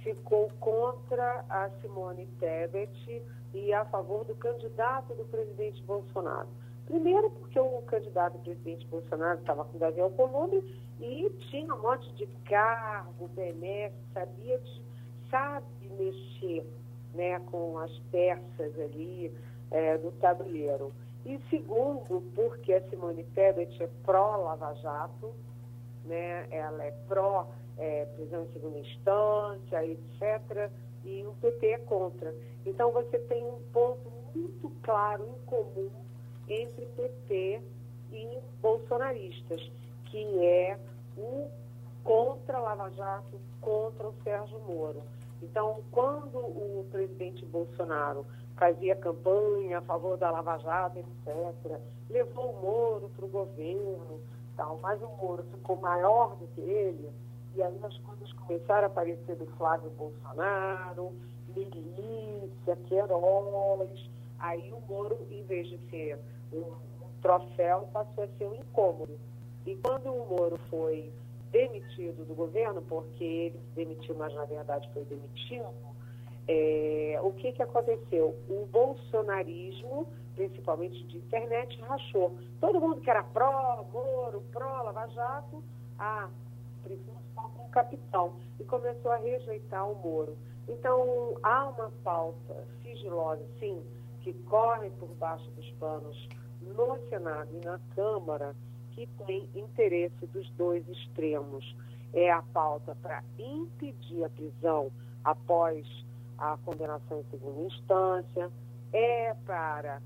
ficou contra a Simone Tebet e a favor do candidato do presidente Bolsonaro. Primeiro porque o candidato do presidente Bolsonaro estava com Davi Alcolumbre e tinha um monte de cargo, benefício, sabe mexer, né, com as peças ali do tabuleiro. E segundo, porque a Simone Tebet é pró-Lava Jato, né, ela é pró prisão em segunda instância, etc., e o PT é contra. Então você tem um ponto muito claro em comum entre PT e bolsonaristas, que é o contra Lava Jato, contra o Sérgio Moro. Então, quando o presidente Bolsonaro fazia campanha a favor da Lava Jato, etc., levou o Moro para o governo, tal, mas o Moro ficou maior do que ele, e aí as coisas começaram a aparecer do Flávio Bolsonaro, milícia, Queiroz. Aí o Moro, em vez de ser um troféu, passou a ser um incômodo. E quando o Moro foi demitido do governo, porque ele se demitiu, mas na verdade foi demitido, o que aconteceu? O bolsonarismo, principalmente de internet, rachou. Todo mundo que era pró-Moro, pró-Lava Jato, prefiro ficar com o capitão, e começou a rejeitar o Moro. Então, há uma pauta sigilosa, sim, que corre por baixo dos panos no Senado e na Câmara, que tem interesse dos dois extremos. É a pauta para impedir a prisão após a condenação em segunda instância, é para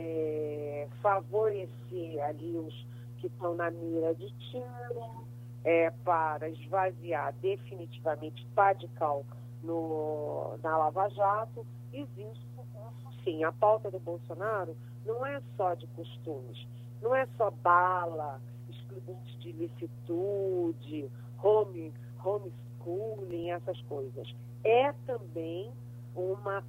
favorecer ali os que estão na mira de tiro, é para esvaziar definitivamente pá de cal na Lava Jato. Existe isso sim. A pauta do Bolsonaro não é só de costumes, não é só bala, excludente de licitude, homeschooling, essas coisas. É também uma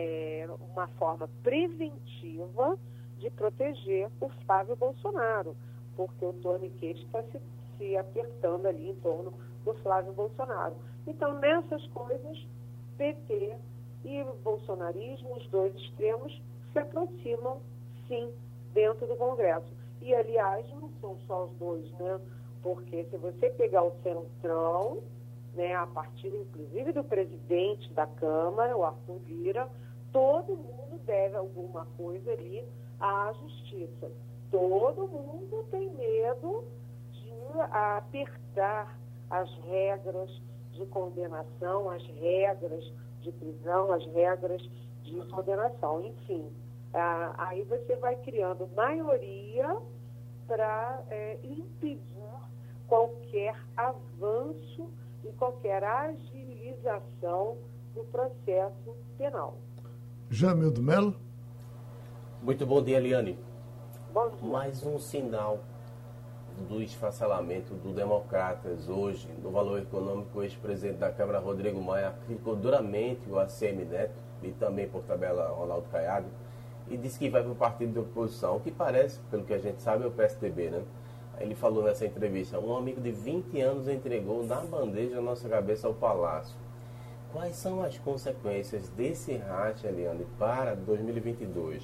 forma preventiva de proteger o Flávio Bolsonaro, porque o torniquete está se apertando ali em torno do Flávio Bolsonaro. Então, nessas coisas, PT e bolsonarismo, os dois extremos, se aproximam, sim, dentro do Congresso. E, aliás, não são só os dois, né? Porque se você pegar o Centrão, né, a partir, inclusive, do presidente da Câmara, o Arthur Lira, todo mundo deve alguma coisa ali à Justiça. Todo mundo tem medo de apertar as regras de condenação, as regras de prisão, as regras de condenação. Enfim, aí você vai criando maioria para impedir qualquer avanço e qualquer agilização do processo penal. Jamildo Melo. Muito bom dia, Eliane. Bom dia. Mais um sinal do esfacelamento do Democratas hoje, no valor econômico. O ex-presidente da Câmara, Rodrigo Maia, criticou duramente o ACM Neto e também, por tabela, Ronaldo Caiado, e disse que vai para o partido de oposição, o que parece, pelo que a gente sabe, é o PSDB, né? Ele falou nessa entrevista: um amigo de 20 anos entregou na bandeja a nossa cabeça ao Palácio. Quais são as consequências desse racha, Eliane, para 2022?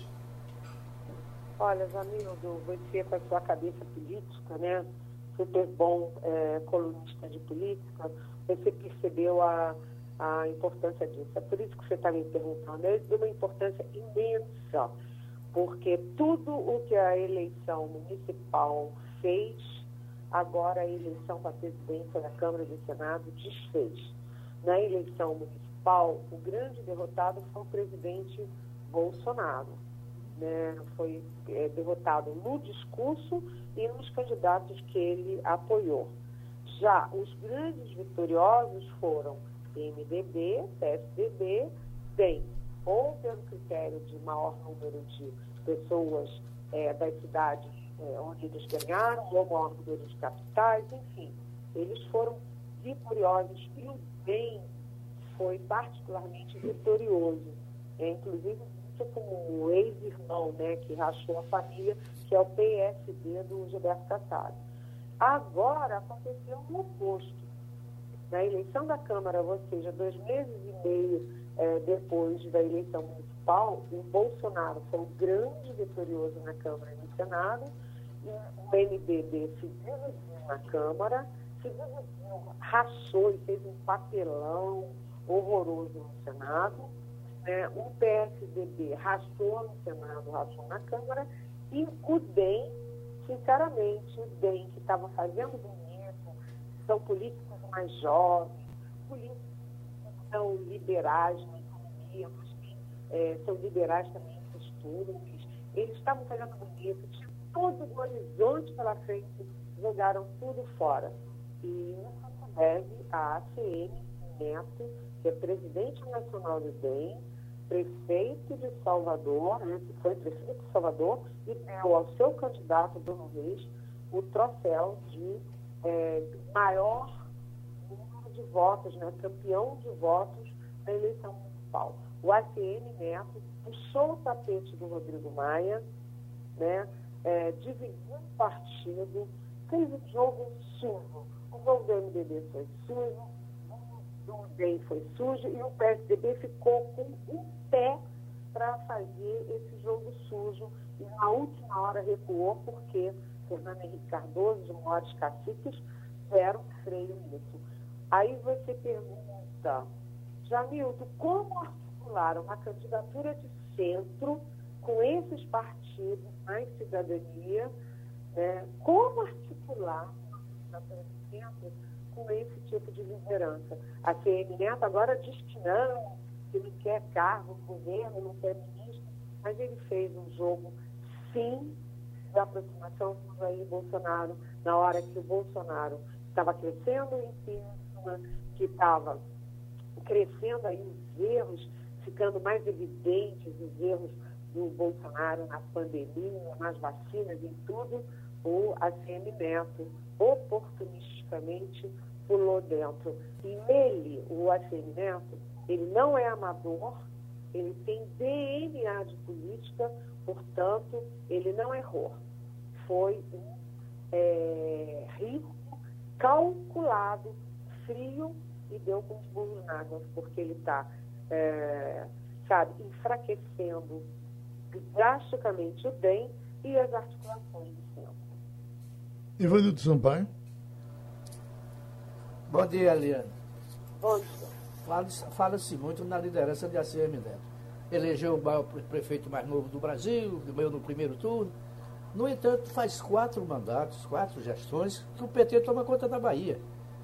Olha, Jamildo, você com a sua cabeça política, né, super bom colunista de política, você percebeu a importância disso. É por isso que você está me perguntando. É de uma importância imensa, porque tudo o que a eleição municipal fez, agora a eleição para a presidência da Câmara e do Senado desfez. Na eleição municipal, o grande derrotado foi o presidente Bolsonaro, né? Foi derrotado no discurso e nos candidatos que ele apoiou. Já os grandes vitoriosos foram MDB, PSDB, DEM, ou pelo critério de maior número de pessoas das cidades onde eles ganharam, ou maior número de capitais, enfim, eles foram vitoriosos e o DEM foi particularmente vitorioso, inclusive como o ex-irmão, né, que rachou a família, que é o PSD do Gilberto Kassab. Agora aconteceu o oposto. Na eleição da Câmara, ou seja, 2 meses e meio depois da eleição municipal, o Bolsonaro foi o grande vitorioso na Câmara e no Senado, e o MDB se dividiu na Câmara, se dividiu, rachou e fez um papelão horroroso no Senado, né? O PSDB rachou no Senado, rachou na Câmara, e o DEM, sinceramente, o DEM, que estava fazendo bonito, são políticos mais jovens, políticos que são liberais na economia, mas que são liberais também em costumes, eles estavam fazendo bonito, tinha todo o horizonte pela frente, jogaram tudo fora. E isso se deve a ACM Neto, que é presidente nacional do DEM, prefeito de Salvador, né, que foi prefeito de Salvador, e deu ao seu candidato, Bruno Reis, o troféu de maior número de votos, né, campeão de votos na eleição municipal. O ACM Neto puxou o tapete do Rodrigo Maia, né, dividiu o partido, fez um jogo sujo. O jogo do MDB foi sujo, o DEM foi sujo e o PSDB ficou com um pé para fazer esse jogo sujo e na última hora recuou porque Fernando Henrique Cardoso, de maiores caciques, deram freio nisso. Aí você pergunta, Jamilton, como articular uma candidatura de centro com esses partidos mais cidadania, né? Como articular uma candidatura de centro com esse tipo de liderança? A CM Neto agora diz que não quer cargo no governo, não quer ministro, mas ele fez um jogo, sim, de aproximação com o Jair Bolsonaro, na hora que o Bolsonaro estava crescendo em cima, que estava crescendo aí os erros, ficando mais evidentes os erros do Bolsonaro na pandemia, nas vacinas, em tudo, o ACM Neto oportunisticamente pulou dentro. E ele, o ACM Neto, ele não é amador, ele tem DNA de política, portanto, ele não errou. Foi um risco calculado, frio, e deu com os burros na água, porque ele está, enfraquecendo drasticamente o DEM e as articulações do centro. Ivanildo Sampaio. Bom dia, Eliane. Bom dia. Fala-se muito na liderança de ACM Neto. Elegeu o maior prefeito mais novo do Brasil, ganhou no primeiro turno. No entanto, faz 4 mandatos, 4 gestões, que o PT toma conta da Bahia.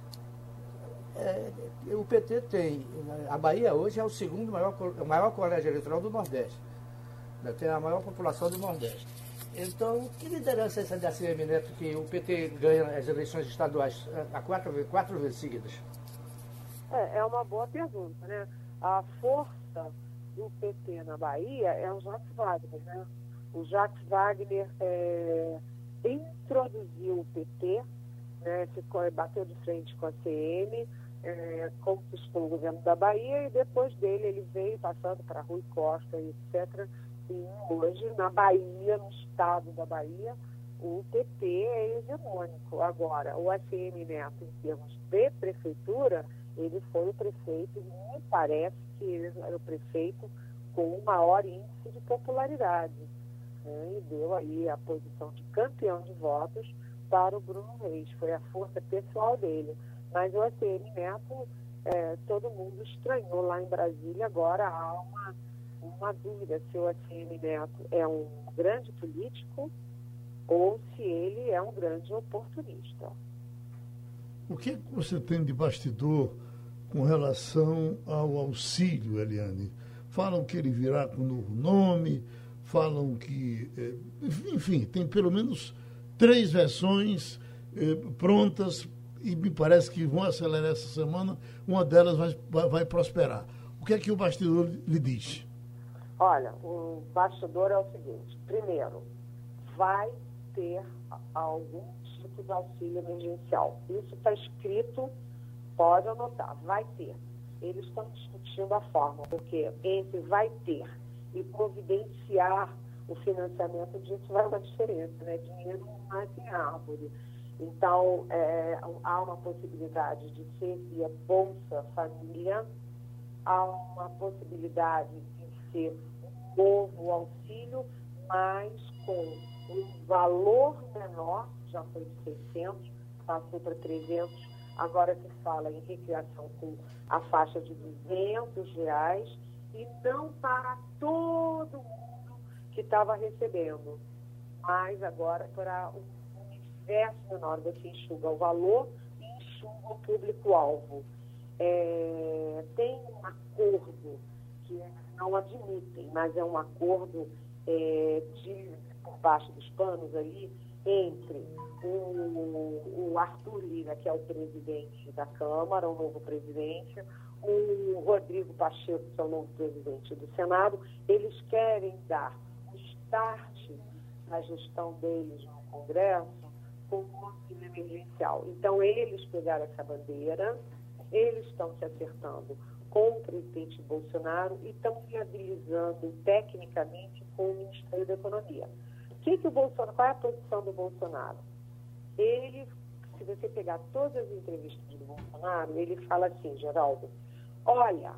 O PT tem... A Bahia hoje é o segundo maior colégio eleitoral do Nordeste. Tem a maior população do Nordeste. Então, que liderança é essa da ACM Neto que o PT ganha as eleições estaduais há 4 vezes seguidas? É uma boa pergunta, né? A força do PT na Bahia é o Jacques Wagner, né? O Jacques Wagner introduziu o PT, né? Bateu de frente com a CM, conquistou o governo da Bahia e depois dele ele veio passando para Rui Costa e etc. E hoje, na Bahia, no estado da Bahia, o PT é hegemônico. Agora, o ACM Neto, em termos de prefeitura, ele foi o prefeito, e me parece que ele era o prefeito com o maior índice de popularidade, né? E deu aí a posição de campeão de votos para o Bruno Reis. Foi a força pessoal dele. Mas o ACM Neto, todo mundo estranhou lá em Brasília. Agora há uma dúvida se o ACM Neto é um grande político ou se ele é um grande oportunista. O que você tem de bastidor com relação ao auxílio, Eliane? Falam que ele virá com um novo nome, falam que... Enfim, tem pelo menos 3 versões prontas e me parece que vão acelerar essa semana. Uma delas vai prosperar. O que é que o bastidor lhe diz? Olha, o bastidor é o seguinte. Primeiro, vai ter algum tipo de auxílio emergencial. Isso está escrito, pode anotar, vai ter. Eles estão discutindo a forma, porque entre vai ter e providenciar o financiamento disso vai uma diferença, né? Dinheiro não nasce em árvore. Então, há uma possibilidade de ser via Bolsa Família, há uma possibilidade de ser um novo auxílio, mas com um valor menor, já foi de 600, passou para 300, agora se fala em recriação com a faixa de R$200, e não para todo mundo que estava recebendo, mas agora para um universo menor. Você enxuga o valor e enxuga o público-alvo. Tem um acordo que eles não admitem, mas é um acordo por baixo dos panos ali, entre o Arthur Lira, que é o presidente da Câmara, o novo presidente, o Rodrigo Pacheco, que é o novo presidente do Senado. Eles querem dar o start na gestão deles no Congresso com o auxílio emergencial. Então, eles pegaram essa bandeira, eles estão se acertando com o presidente Bolsonaro e estão viabilizando tecnicamente com o Ministério da Economia. Qual é a posição do Bolsonaro? Ele, se você pegar todas as entrevistas do Bolsonaro, ele fala assim: Geraldo, olha,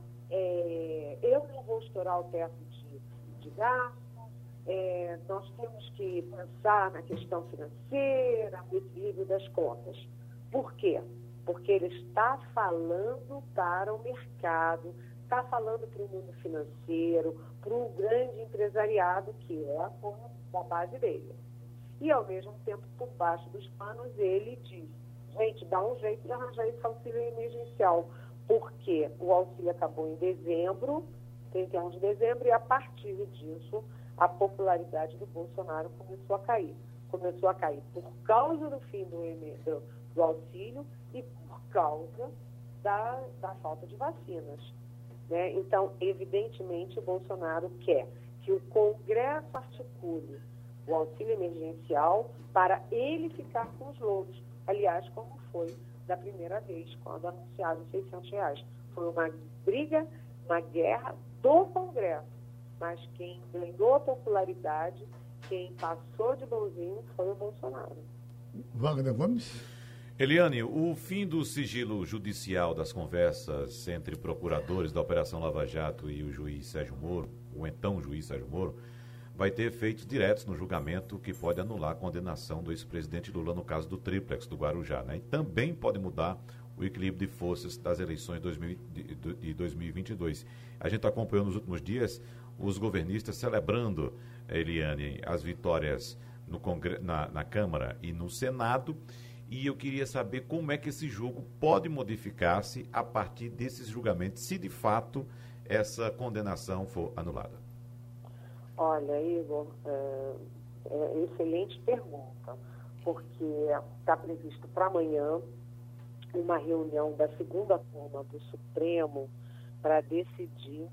eu não vou estourar o teto de gasto, nós temos que pensar na questão financeira, no equilíbrio das contas. Por quê? Porque ele está falando para o mercado, está falando para o mundo financeiro, para o grande empresariado, que é a forma da base dele. E, ao mesmo tempo, por baixo dos panos, ele diz: gente, dá um jeito de arranjar esse auxílio emergencial, porque o auxílio acabou em dezembro, 31 de dezembro, e a partir disso, a popularidade do Bolsonaro começou a cair. Começou a cair por causa do fim do auxílio e por causa da falta de vacinas, né? Então, evidentemente, o Bolsonaro quer que o Congresso articule o auxílio emergencial para ele ficar com os louros. Aliás, como foi da primeira vez, quando anunciaram R$600. Foi uma briga, uma guerra do Congresso. Mas quem ganhou a popularidade, quem passou de bonzinho, foi o Bolsonaro. Wagner Gomes. Eliane, o fim do sigilo judicial das conversas entre procuradores da Operação Lava Jato e o juiz Sérgio Moro, o então juiz Sérgio Moro, vai ter efeitos diretos no julgamento que pode anular a condenação do ex-presidente Lula no caso do Tríplex do Guarujá, né? E também pode mudar o equilíbrio de forças das eleições de 2022. A gente acompanhou nos últimos dias os governistas celebrando, Eliane, as vitórias na Câmara e no Senado, e eu queria saber como é que esse jogo pode modificar-se a partir desses julgamentos, se de fato essa condenação for anulada. Olha, Igor, excelente pergunta, porque está previsto para amanhã uma reunião da segunda turma do Supremo para decidir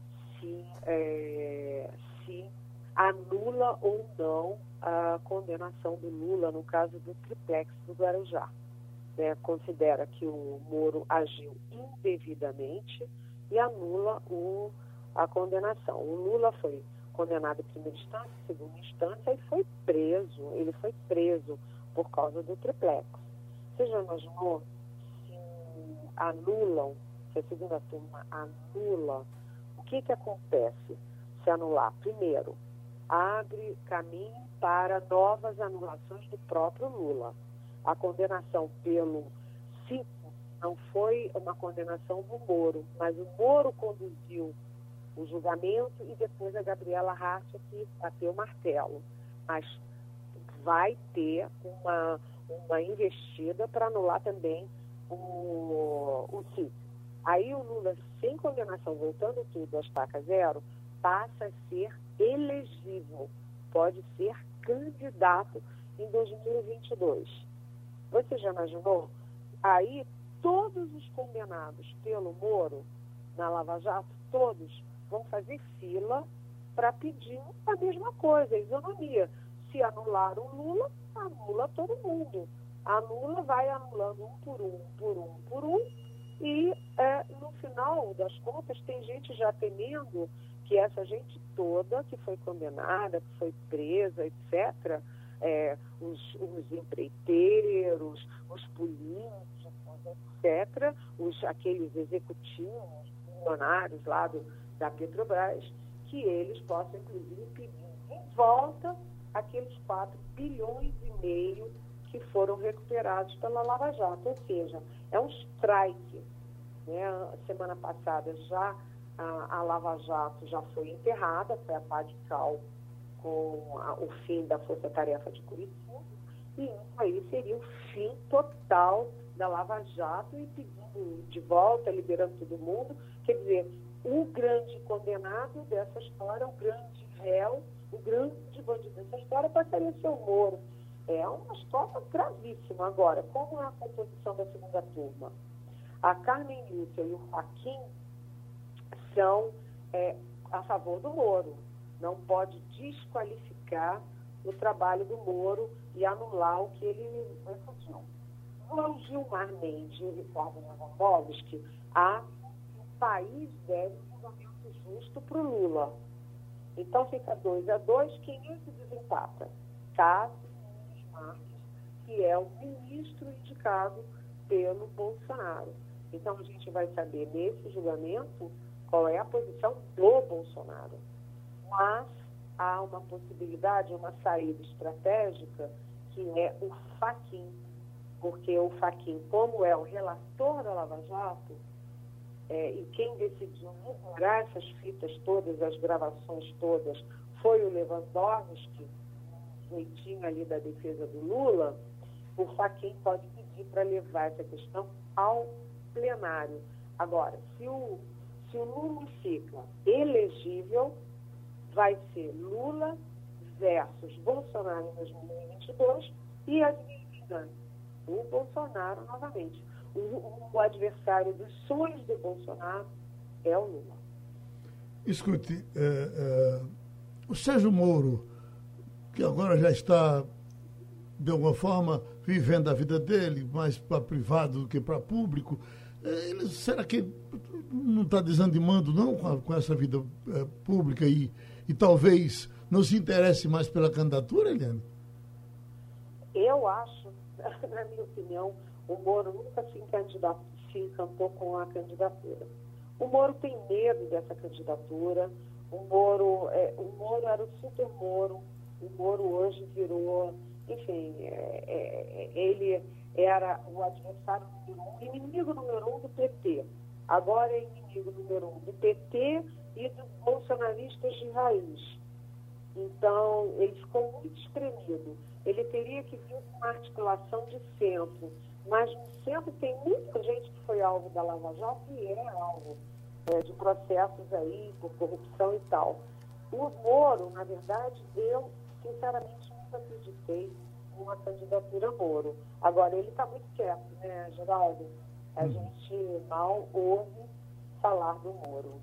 se anula ou não a condenação do Lula no caso do Tríplex do Guarujá. Considera que o Moro agiu indevidamente e anula a condenação. O Lula foi condenado em primeira instância, segunda instância, e foi preso. Ele foi preso por causa do Tríplex. Você já imaginou se a segunda turma anula, o que acontece se anular? Primeiro, abre caminho para novas anulações do próprio Lula. A condenação pelo CIPO não foi uma condenação do Moro, mas o Moro conduziu o julgamento e depois a Gabriela Racha que bateu o martelo. Mas vai ter uma investida para anular também o CIP. Aí o Lula, sem condenação, voltando tudo à estaca zero, passa a ser elegível, pode ser candidato em 2022. Você já imaginou? Aí todos os condenados pelo Moro na Lava Jato, todos vão fazer fila para pedir a mesma coisa, a isonomia. Se anular o Lula, anula todo mundo. Anula, vai anulando um por um, e no final das contas tem gente já temendo que essa gente toda que foi condenada, que foi presa, etc., os empreiteiros, os políticos, etc., aqueles executivos milionários lá da Petrobras, que eles possam, inclusive, pedir de volta aqueles 4,5 bilhões que foram recuperados pela Lava Jato. Ou seja, é um strike. Né? Semana passada já a Lava Jato já foi enterrada, foi a pá de cal com o fim da Força Tarefa de Curitiba, e isso aí seria o fim total da Lava Jato e pedindo de volta, liberando todo mundo. Quer dizer, o grande condenado dessa história, o grande réu, o grande bandido dessa história passaria a ser o Moro. É uma história gravíssima. Agora, como é a composição da segunda turma? A Carmen Lúcia e o Fachin são a favor do Moro. Não pode desqualificar o trabalho do Moro e anular o que ele executou. O Gilmar Mendes e o Ricardo Lewandowski, o país deve um julgamento justo para o Lula. Então fica 2-2, quem é que desempata? Cássio Nunes Marques, que é o ministro indicado pelo Bolsonaro. Então a gente vai saber nesse julgamento qual é a posição do Bolsonaro. Mas há uma possibilidade, uma saída estratégica, que é o Fachin, porque o Fachin, como é o relator da Lava Jato, e quem decidiu divulgar essas fitas todas, as gravações todas, foi o Lewandowski, jeitinho ali da defesa do Lula. O Fachin pode pedir para levar essa questão ao plenário. Agora, se o Lula fica elegível, vai ser Lula versus Bolsonaro em 2022 e adivinha, o Bolsonaro novamente. O adversário dos sonhos do Bolsonaro é o Lula. Escute, o Sérgio Moro, que agora já está, de alguma forma, vivendo a vida dele, mais para privado do que para público, será que não está desanimando, não, com essa vida pública e talvez não se interesse mais pela candidatura, Eliane? Eu acho, na minha opinião, o Moro nunca se encantou com a candidatura. O Moro tem medo dessa candidatura. O Moro era o super Moro. O Moro hoje virou, enfim, ele era o adversário número 1, inimigo número 1 do PT. Agora é inimigo número 1 do PT e dos bolsonaristas de raiz. Então, ele ficou muito espremido. Ele teria que vir com uma articulação de centro. Mas no centro tem muita gente que foi alvo da Lava Jato e é alvo de processos aí por corrupção e tal. O Moro, na verdade, eu sinceramente nunca acreditei numa candidatura Moro. Agora, ele está muito quieto, né, Geraldo? A gente mal ouve falar do Moro.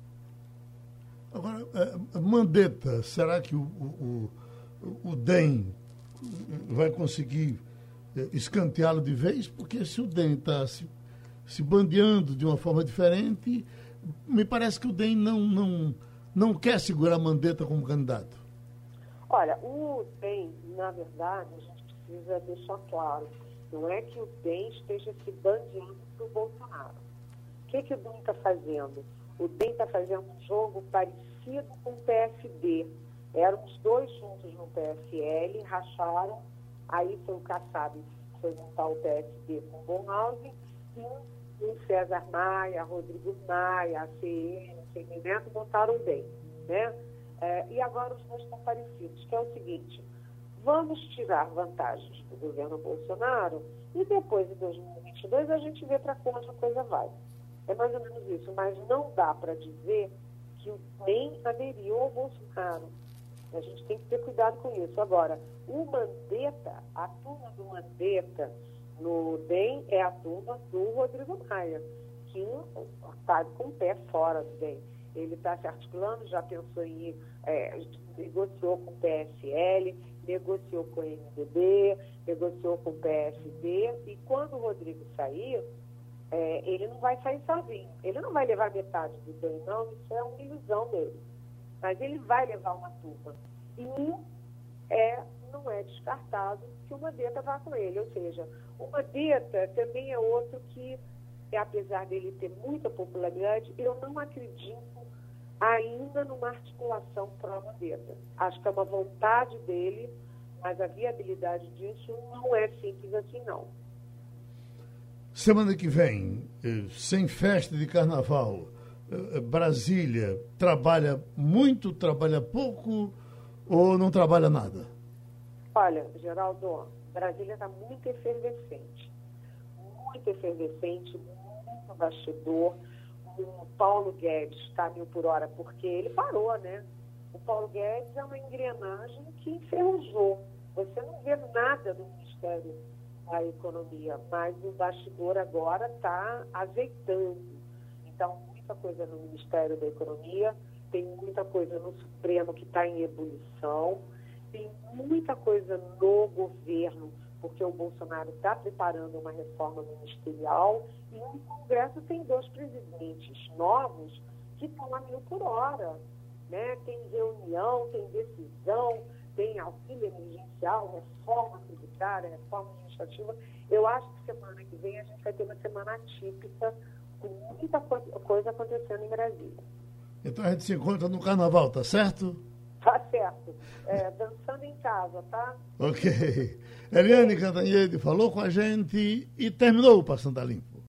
Agora, Mandetta, será que o DEM vai conseguir escanteá-lo de vez? Porque se o DEM está se bandeando de uma forma diferente, me parece que o DEM não quer segurar Mandetta como candidato. Olha, o DEM, na verdade, a gente precisa deixar claro, não é que o DEM esteja se bandeando para o Bolsonaro. O que o DEM está fazendo? O DEM está fazendo um jogo parecido com o PSD. Eram os dois juntos no PSL, racharam, aí foi o Kassab, foi montar o PSD com o Bonhausen, e o César Maia, Rodrigo Maia, a CN, o Semi Neto montaram o DEM, né? E agora os dois estão parecidos, que é o seguinte: vamos tirar vantagens do governo Bolsonaro e depois, em 2022, a gente vê para onde a coisa vai. É mais ou menos isso, mas não dá para dizer que o DEM aderiu ao Bolsonaro. A gente tem que ter cuidado com isso. Agora, o Mandetta, a turma do Mandetta no DEM é a turma do Rodrigo Maia, que está com o pé fora do DEM. Ele está se articulando, já pensou em negociou com o PSL, negociou com o MDB, negociou com o PSD, e quando o Rodrigo sair, ele não vai sair sozinho. Ele não vai levar metade do DEM, não, isso é uma ilusão dele. Mas ele vai levar uma turma. E é não é descartado que o Mandetta vá com ele. Ou seja, o Mandetta também é outro que, apesar dele ter muita popularidade, eu não acredito ainda numa articulação pró-Mandetta. Acho que é uma vontade dele, mas a viabilidade disso não é simples assim, não. Semana que vem, sem festa de carnaval, Brasília trabalha muito, trabalha pouco ou não trabalha nada? Olha, Geraldo, Brasília está muito efervescente, muito bastidor. O Paulo Guedes está 1000 por hora porque ele parou, né? O Paulo Guedes é uma engrenagem que enferrujou. Você não vê nada do Ministério da Economia, mas o bastidor agora está azeitando. Então, muita coisa no Ministério da Economia, tem muita coisa no Supremo que está em ebulição, tem muita coisa no governo, porque o Bolsonaro está preparando uma reforma ministerial e no Congresso tem 2 presidentes novos que estão a 1000 por hora. Né? Tem reunião, tem decisão, tem auxílio emergencial, reforma tributária, reforma administrativa. Eu acho que semana que vem a gente vai ter uma semana atípica, com muita coisa acontecendo em Brasília. Então a gente se encontra no carnaval, tá certo? Tá certo. Dançando em casa, tá? Ok. Eliane Cantanhede falou com a gente e terminou o Passando a Limpo.